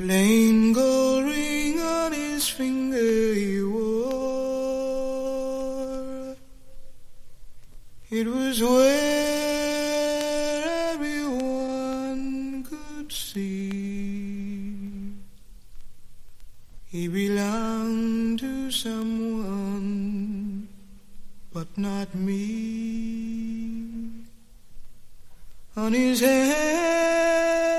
Plain gold ring on his finger he wore. It was where everyone could see he belonged to someone, but not me. On his head